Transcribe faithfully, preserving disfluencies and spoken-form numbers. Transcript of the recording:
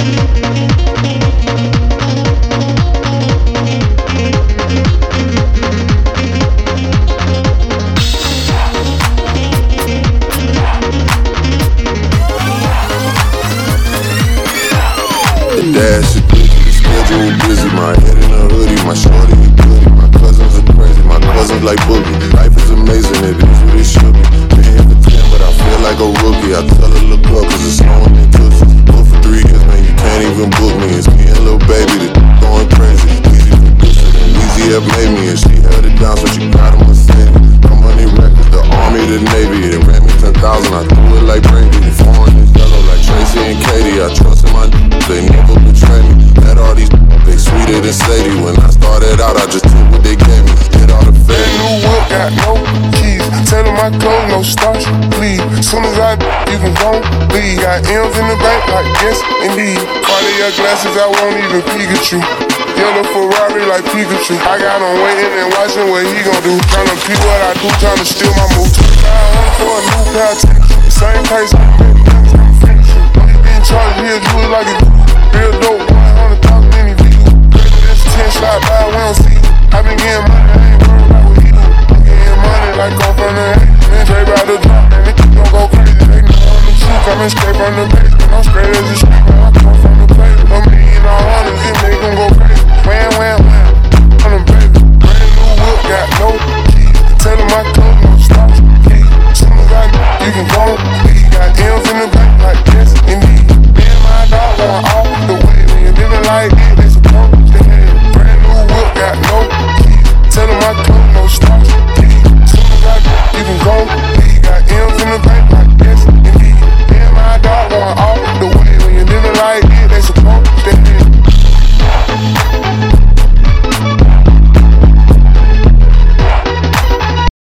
Dash it, the schedule busy. My head in a hoodie, my shorty a goodie. My cousins are crazy, my cousins like boogie. Life is amazing, it is what it should be. Been here for ten, but I feel like a rookie. I tell her look up, cause it's snowing in Tootsie. Booked for three years, man, you can't even book me. It's me and Lil Baby, the going crazy. Easy producer, and Easy have made me. And she held it down, so she got a Mercedes. No money records, the army, the navy. They ran me ten thousand, I threw it like Brady. The foreign is yellow like Tracy and Katie. I trust in my they never betray me. Met all these they sweeter than Sadie. When I started out, I just took what they gave me. Did all the fake. New whip, got no keys. Tell them my clothes, no starch, please. Soon as I you can go leave. Got M's in the bank, like yes, indeed. Cartier glasses, I won't even peek at you. Yellow Ferrari like Pikachu. I got him waiting and watching what he gon' do. Tryna peek what I do, tryna steal my move. twenty-five hundred for a new pair of tickets. Same price.